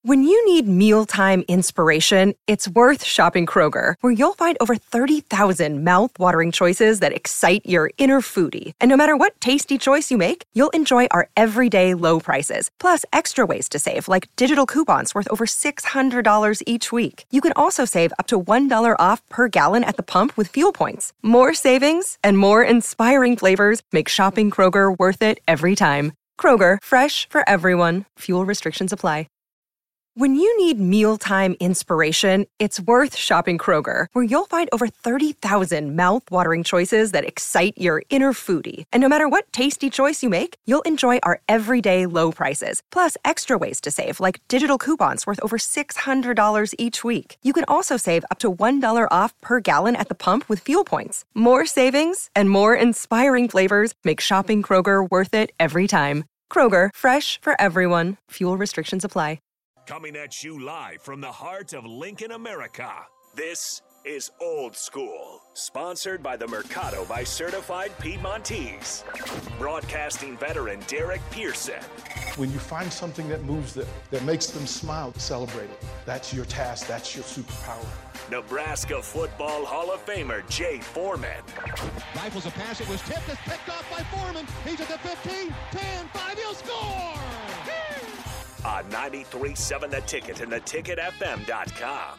When you need mealtime inspiration, it's worth shopping Kroger, where you'll find over 30,000 mouth-watering choices that excite your inner foodie. And no matter what tasty choice you make, you'll enjoy our everyday low prices, plus extra ways to save, like digital coupons worth over $600 each week. You can also save up to $1 off per gallon at the pump with fuel points. More savings and more inspiring flavors make shopping Kroger worth it every time. Kroger, fresh for everyone. Fuel restrictions apply. When you need mealtime inspiration, it's worth shopping Kroger, where you'll find over 30,000 mouth-watering choices that excite your inner foodie. And no matter what tasty choice you make, you'll enjoy our everyday low prices, plus extra ways to save, like digital coupons worth over $600 each week. You can also save up to $1 off per gallon at the pump with fuel points. More savings and more inspiring flavors make shopping Kroger worth it every time. Kroger, fresh for everyone. Fuel restrictions apply. Coming at you live from the heart of Lincoln, America. This is Old School, sponsored by the Mercado by Certified Piedmontese. Broadcasting veteran Derek Pearson. When you find something that moves them, that makes them smile, celebrate it. That's your task. That's your superpower. Nebraska Football Hall of Famer Jay Foreman. Rifles a pass. It was tipped. It's picked off by Foreman. He's at the 15, 10, 5. He'll score! On 93.7 The Ticket and theticketfm.com.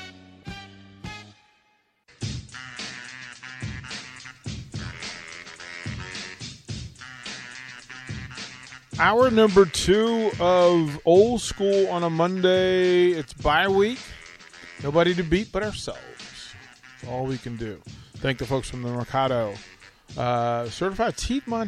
Hour number 2 of Old School on a Monday. It's bye week. Nobody to beat but ourselves. That's all we can do. Thank the folks from the Mercado. Certified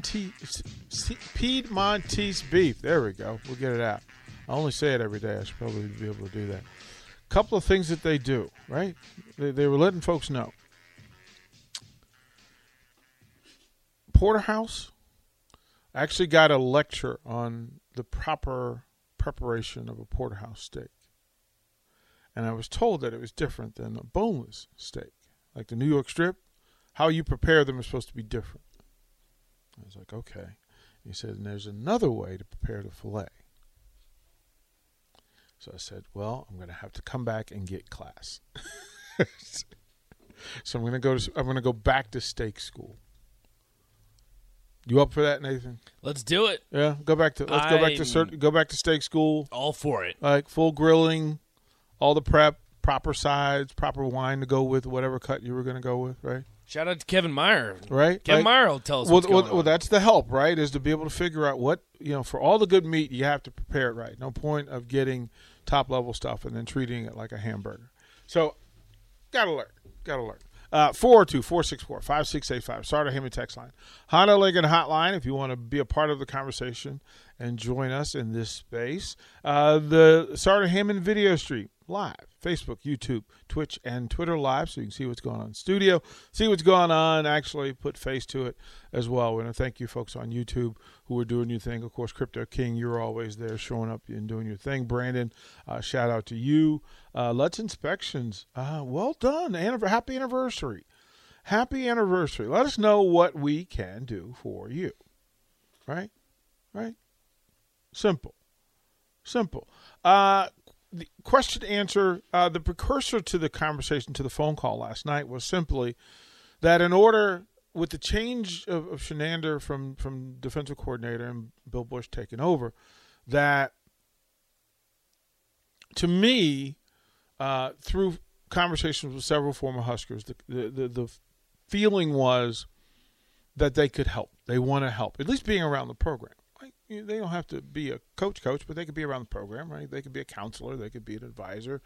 Piedmontese beef. There we go. We'll get it out. I only say it every day. I should probably be able to do that. Couple of things that they do, right? They were letting folks know. Porterhouse actually got a lecture on the proper preparation of a porterhouse steak. And I was told that it was different than a boneless steak. Like the New York strip, how you prepare them is supposed to be different. I was like, okay. He said, and there's another way to prepare the filet. So I said, well, I'm going to have to come back and get class. So I'm going to go back to steak school. You up for that, Nathan? Let's do it. Yeah, go back to steak school. All for it. Like full grilling, all the prep, proper sides, proper wine to go with whatever cut you were going to go with, right? Shout out to Kevin Meyer. Right? Kevin Meyer will tell us what's going on. Well, that's the help, right, is to be able to figure out what, for all the good meat, you have to prepare it right. No point of getting top-level stuff and then treating it like a hamburger. So, got to learn. 402-464-5685. Starter Heyman text line. Honda Lincoln hotline if you want to be a part of the conversation and join us in this space. The Starter Heyman video stream live. Facebook, YouTube, Twitch, and Twitter live, so you can see what's going on in studio, see what's going on, actually put face to it as well. We want to thank you folks on YouTube who are doing your thing. Of course, Crypto King, you're always there showing up and doing your thing. Brandon, shout out to you. Let's Inspections, well done. Happy anniversary. Happy anniversary. Let us know what we can do for you. Right? Simple. The question answer, the precursor to the conversation, to the phone call last night was simply that in order, with the change of Shenander from defensive coordinator and Bill Busch taking over, that to me, through conversations with several former Huskers, the feeling was that they could help. They want to help, at least being around the program. They don't have to be a coach, but they could be around the program, right? They could be a counselor. They could be an advisor.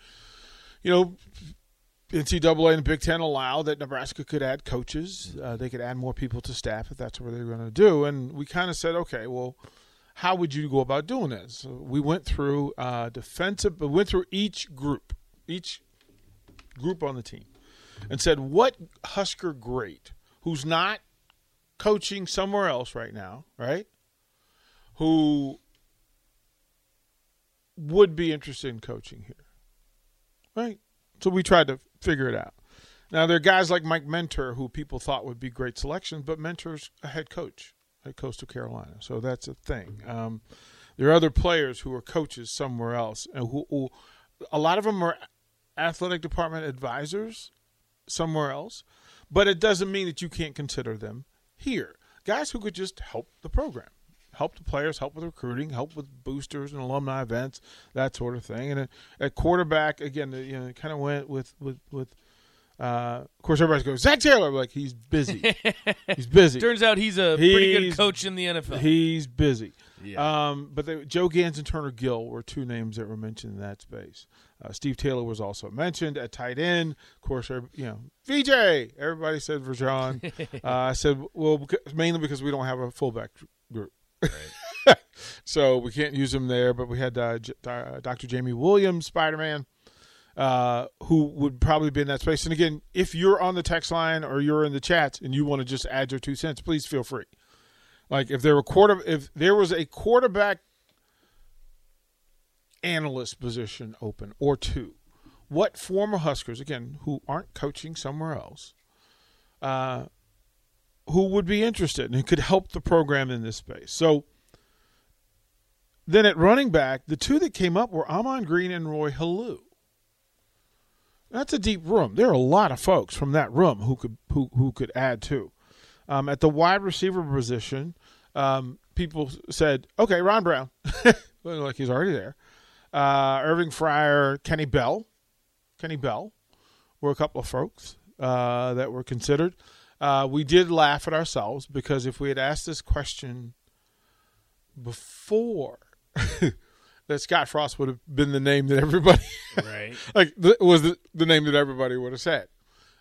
NCAA and the Big Ten allow that Nebraska could add coaches. They could add more people to staff if that's what they're going to do. And we kind of said, okay, well, how would you go about doing this? So we went through each group on the team and said, what Husker great who's not coaching somewhere else right now, right? Who would be interested in coaching here, right? So we tried to figure it out. Now, there are guys like Mike Mentor who people thought would be great selections, but Mentor's a head coach at Coastal Carolina, so that's a thing. There are other players who are coaches somewhere else, and who a lot of them are athletic department advisors somewhere else. But it doesn't mean that you can't consider them here. Guys who could just help the program, help the players, help with recruiting, help with boosters and alumni events, that sort of thing. And at quarterback, again, it kind of went with of course, everybody goes, Zach Taylor. Like, he's busy. He's busy. Turns out he's a pretty good coach in the NFL. He's busy. Yeah. But Joe Gans and Turner Gill were two names that were mentioned in that space. Steve Taylor was also mentioned at tight end. Of course, VJ. Everybody said Virjon. I said, well, mainly because we don't have a fullback group. Right. So we can't use him there. But we had Dr. Jamie Williams, Spider-Man, who would probably be in that space. And again, if you're on the text line or you're in the chats and you want to just add your 2 cents, please feel free. Like, if there was a quarterback analyst position open or two, what former Huskers, again, who aren't coaching somewhere else, who would be interested and could help the program in this space? So then at running back, the two that came up were Ahman Green and Roy Halou. That's a deep room. There are a lot of folks from that room who could add to. At the wide receiver position, people said, okay, Ron Brown. Like, he's already there. Irving Fryer, Kenny Bell were a couple of folks that were considered. We did laugh at ourselves because if we had asked this question before, that Scott Frost would have been the name that everybody right was the name that everybody would have said.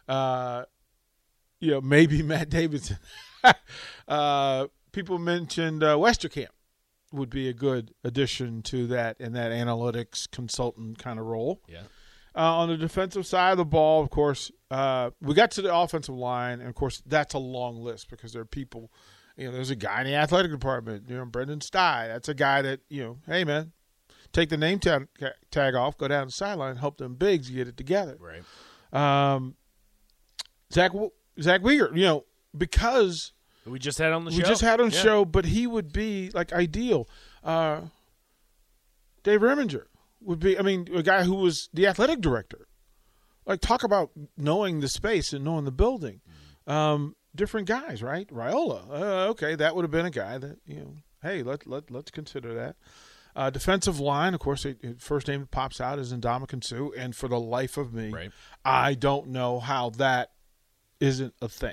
Maybe Matt Davidson. People mentioned Westerkamp would be a good addition to that in that analytics consultant kind of role. Yeah. On the defensive side of the ball, of course, we got to the offensive line, and of course that's a long list because there are people. There's a guy in the athletic department, Brendan Stye. That's a guy that, hey man, take the name tag off, go down the sideline, help them bigs get it together. Right. Zach Weger, because we just had on the show. We just had on the show, but he would be like ideal. Dave Reminger would be, a guy who was the athletic director. Like, talk about knowing the space and knowing the building. Different guys, right? Raiola. Okay, that would have been a guy that, hey, let's consider that. Defensive line, of course, first name that pops out is Ndamukong Suh, and for the life of me, right, I don't know how that isn't a thing.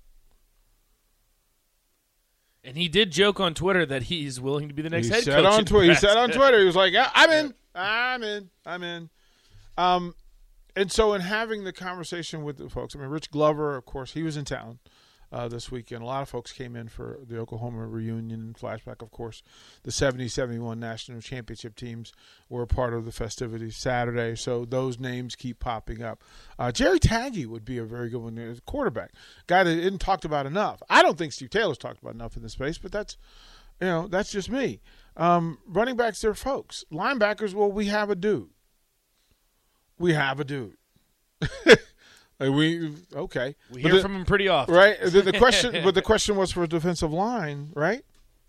And he did joke on Twitter that he's willing to be the next head coach. He said on Twitter, he was like, yeah, I'm in. And so in having the conversation with the folks, Rich Glover, of course, he was in town this weekend. A lot of folks came in for the Oklahoma reunion and flashback. Of course, the 70-71 national championship teams were a part of the festivities Saturday, so those names keep popping up. Jerry Taggy would be a very good one as a quarterback, guy that isn't talked about enough. I don't think Steve Taylor's talked about enough in this space, but that's just me. Running backs, they're folks. Linebackers, well, we have a dude. We hear from him pretty often, right? The question was for defensive line, right?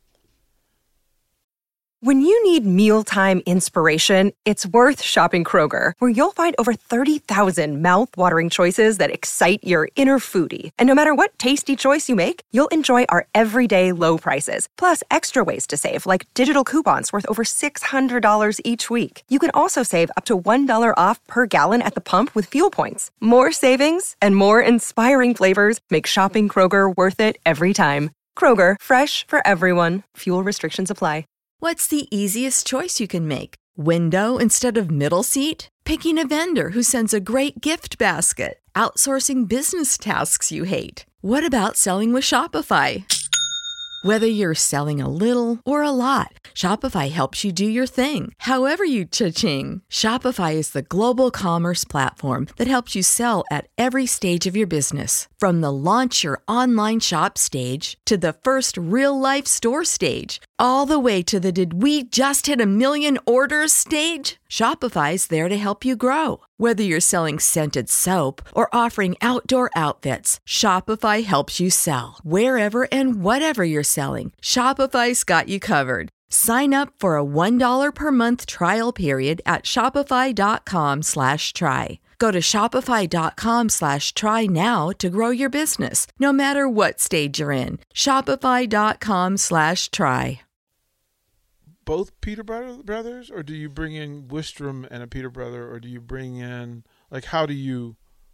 When you need mealtime inspiration, it's worth shopping Kroger, where you'll find over 30,000 mouth-watering choices that excite your inner foodie. And no matter what tasty choice you make, you'll enjoy our everyday low prices, plus extra ways to save, like digital coupons worth over $600 each week. You can also save up to $1 off per gallon at the pump with fuel points. More savings and more inspiring flavors make shopping Kroger worth it every time. Kroger, fresh for everyone. Fuel restrictions apply. What's the easiest choice you can make? Window instead of middle seat? Picking a vendor who sends a great gift basket? Outsourcing business tasks you hate? What about selling with Shopify? Whether you're selling a little or a lot, Shopify helps you do your thing, however you cha-ching. Shopify is the global commerce platform that helps you sell at every stage of your business. From the launch your online shop stage to the first real-life store stage, all the way to the did we just hit 1 million orders stage. Shopify's there to help you grow. Whether you're selling scented soap or offering outdoor outfits, Shopify helps you sell. Wherever and whatever you're selling, Shopify's got you covered. Sign up for a $1 per month trial period at shopify.com/try. Go to shopify.com/try now to grow your business, no matter what stage you're in. Shopify.com/try. Both Peter brothers, or do you bring in Wistrom and a Peter brother, or do you bring in, like, how do you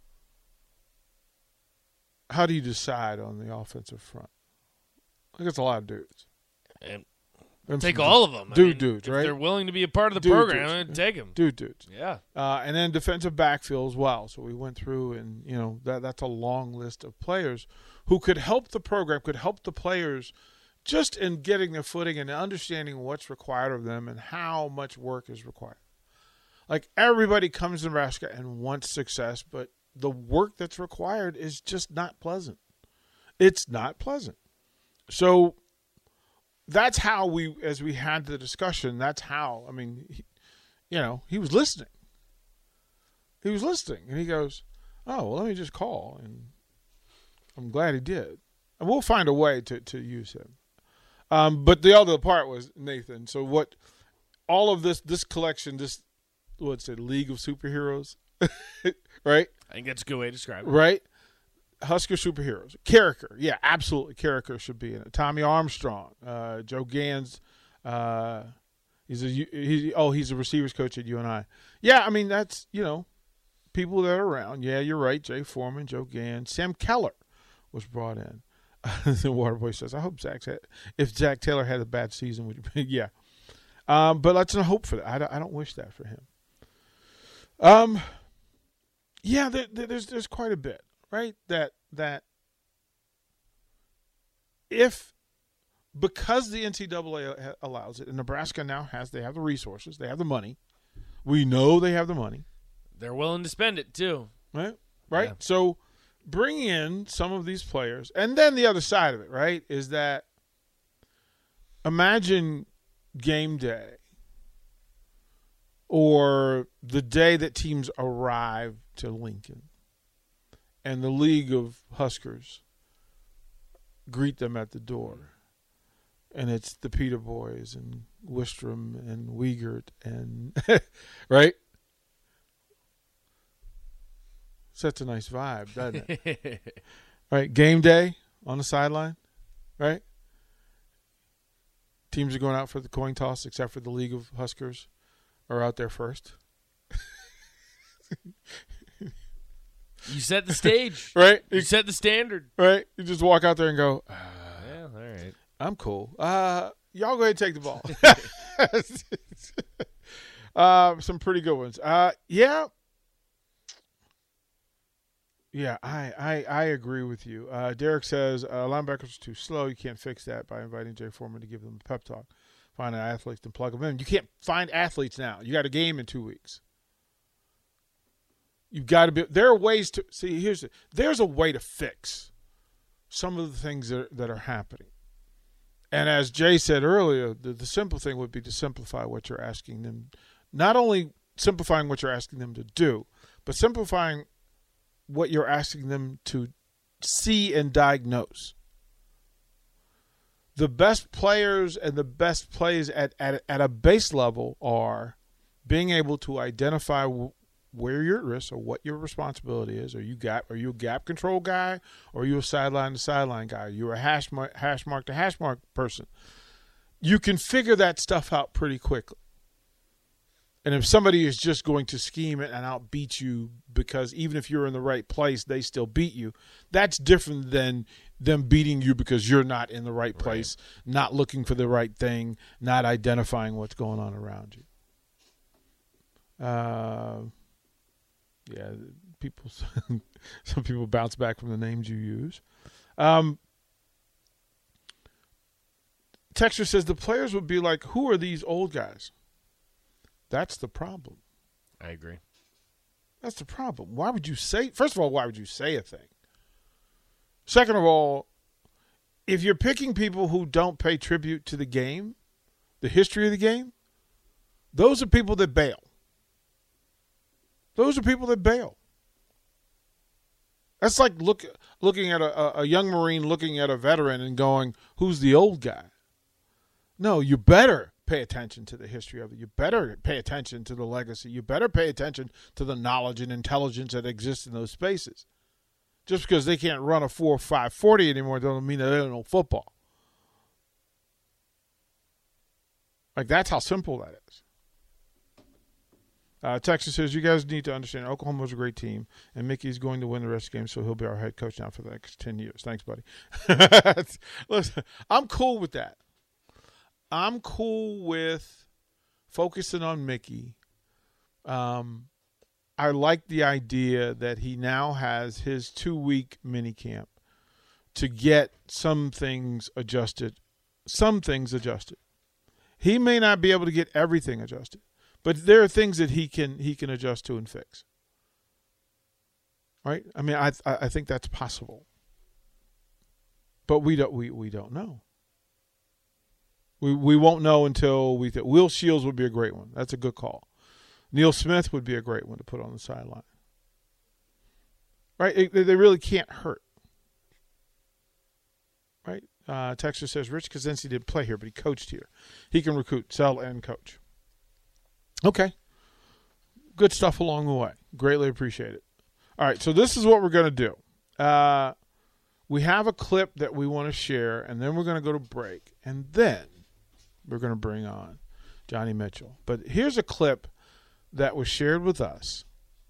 decide on the offensive front? I think it's a lot of dudes. And take all of them. Dudes, right? If they're willing to be a part of the program, I'm going to take them. Dudes. Yeah. And then defensive backfield as well. So we went through, and, that's a long list of players who could help the program, could help the players just in getting their footing and understanding what's required of them and how much work is required. Like, everybody comes to Nebraska and wants success, but the work that's required is just not pleasant. It's not pleasant. So that's how as we had the discussion, that's how, he was listening. He was listening, and he goes, oh, well, let me just call, and I'm glad he did. And we'll find a way to use him. But the other part was Nathan. So what all of this collection, what's it, League of Superheroes, right? I think that's a good way to describe it. Right? Husker superheroes. Carricker. Yeah, absolutely. Carricker should be in it. Tommy Armstrong. Joe Gans. He's a receivers coach at UNI. Yeah, that's, people that are around. Yeah, you're right. Jay Foreman, Joe Gans. Sam Keller was brought in. The Waterboy says, I hope if Zach Taylor had a bad season, would you be? Yeah. But let's not hope for that. I don't wish that for him. Yeah, there's quite a bit, right? That because the NCAA allows it, and Nebraska now they have the resources, they have the money. We know they have the money. They're willing to spend it too. Right? Yeah. So bring in some of these players. And then the other side of it, right, is that imagine game day or the day that teams arrive to Lincoln and the League of Huskers greet them at the door. And it's the Peter boys and Wistrom and Wiegert and right? Sets a nice vibe, doesn't it? Right? Game day on the sideline, right? Teams are going out for the coin toss, except for the League of Huskers are out there first. You set the stage. Right? You set the standard. Right? You just walk out there and go, yeah, all right. I'm cool. Y'all go ahead and take the ball. Some pretty good ones. Yeah. Yeah, I agree with you. Derek says linebackers are too slow. You can't fix that by inviting Jay Foreman to give them a pep talk. Find athletes and plug them in. You can't find athletes now. You got a game in 2 weeks. You've got to be. There are ways to see. There's a way to fix some of the things that are happening. And as Jay said earlier, the simple thing would be to simplify what you're asking them. Not only simplifying what you're asking them to do, but simplifying what you're asking them to see and diagnose. The best players and the best plays at a base level are being able to identify where you're at risk or what your responsibility is. Are you a gap control guy, or are you a sideline to sideline guy? Are you a hash mark to hash mark person? You can figure that stuff out pretty quickly. And if somebody is just going to scheme it and outbeat you because even if you're in the right place, they still beat you, that's different than them beating you because you're not in the right place, not looking for the right thing, not identifying what's going on around you. Yeah, some people bounce back from the names you use. Texture says the players would be like, who are these old guys? That's the problem. I agree. That's the problem. Why would you say – first of all, why would you say a thing? Second of all, if you're picking people who don't pay tribute to the game, the history of the game, those are people that bail. Those are people that bail. That's like looking at a young Marine looking at a veteran and going, who's the old guy? No, you better pay attention to the history of it. You better pay attention to the legacy. You better pay attention to the knowledge and intelligence that exists in those spaces. Just because they can't run a 4.5 40 anymore doesn't mean that they don't know football. Like, that's how simple that is. Texas says, you guys need to understand Oklahoma's a great team, and Mickey's going to win the rest of the game, so he'll be our head coach now for the next 10 years. Thanks, buddy. Listen, I'm cool with that. I'm cool with focusing on Mickey. I like the idea that he now has his 2-week mini camp to get some things adjusted. He may not be able to get everything adjusted, but there are things that he can adjust to and fix. Right? I mean, I think that's possible, but we don't know. We won't know until Will Shields would be a great one. That's a good call. Neil Smith would be a great one to put on the sideline. Right? They really can't hurt. Right? Texas says, Rich Kaczynski didn't play here, but he coached here. He can recruit, sell, and coach. Okay. Good stuff along the way. Greatly appreciate it. All right, so this is what we're going to do. We have a clip that we want to share, and then we're going to go to break, and then we're going to bring on Johnny Mitchell. But here's a clip that was shared with us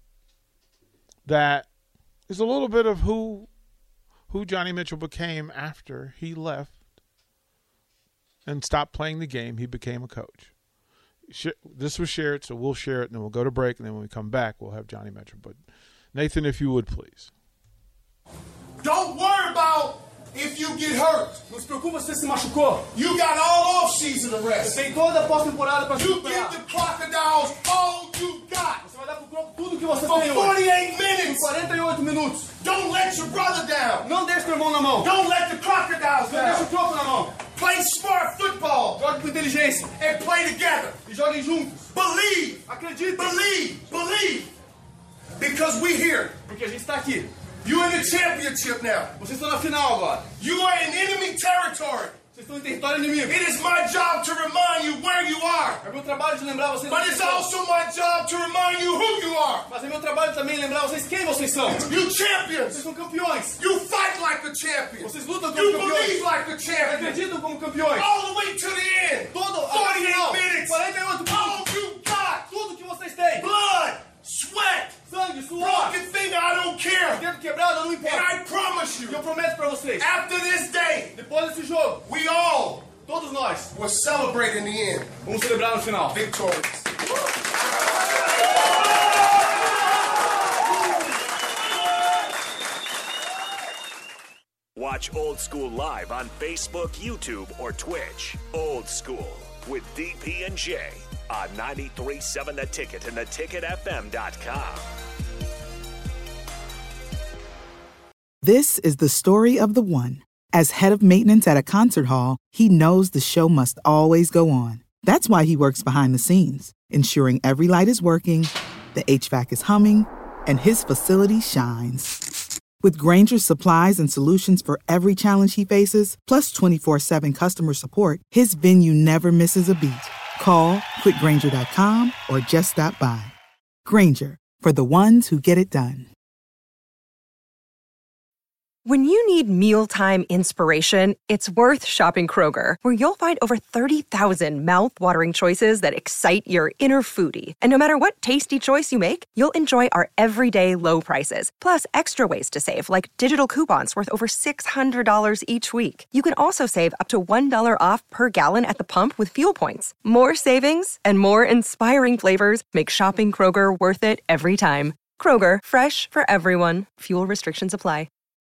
that is a little bit of who Johnny Mitchell became after he left and stopped playing the game. He became a coach. This was shared, so we'll share it, and then we'll go to break, and then when we come back, we'll have Johnny Mitchell. But, Nathan, if you would, please. Don't worry about if you get hurt. Não se preocupa se você se machucou. You got all off-season to rest. Você tem toda a pós-temporada para se You recuperar. give the Crocodiles all you got. Você vai dar pro Croco tudo que você For tem hoje. 48 minutes. 48 minutos. Don't let your brother down. Não deixe teu irmão na mão. Don't let the Crocodiles Não deixe o down. Croco na mão. Play smart football. Jogue com inteligência. And play together. E joguem juntos. Believe. Acredite. Believe. Because we're here. Porque a gente está aqui. You're in the championship now. Vocês estão na final agora. You are in enemy territory. Vocês estão em território inimigo. It is my job to remind you where you are. É meu trabalho de lembrar vocês. But it's also my job to remind you who you are. Mas é meu trabalho também lembrar vocês quem vocês são. You champions. Vocês são campeões. You fight like a champion. Vocês lutam como You campeões. believe like a champion. Acreditam como campeões. All the way to the end. Todo 48 minutes. 48 All minutos. you got. Tudo que vocês têm. Blood, sweat, Sangue, suor. broken finger, I don't care. Dedo quebrado, não And importa. I promise E eu you, prometo pra vocês. after this day, Depois desse jogo, we all todos nós will celebrate in the end. vamos celebrar no final. Victorious. Watch Old School live on Facebook, YouTube, or Twitch. Old School with DP and J on 93.7 The Ticket and theticketfm.com. This is the story of the one. As head of maintenance at a concert hall, he knows the show must always go on. That's why he works behind the scenes, ensuring every light is working, the HVAC is humming, and his facility shines. With Grainger's supplies and solutions for every challenge he faces, plus 24/7 customer support, his venue never misses a beat. Call quickgrainger.com or just stop by. Grainger, for the ones who get it done. When you need mealtime inspiration, it's worth shopping Kroger, where you'll find over 30,000 mouth-watering choices that excite your inner foodie. And no matter what tasty choice you make, you'll enjoy our everyday low prices, plus extra ways to save, like digital coupons worth over $600 each week. You can also save up to $1 off per gallon at the pump with fuel points. More savings and more inspiring flavors make shopping Kroger worth it every time. Kroger, fresh for everyone. Fuel restrictions apply.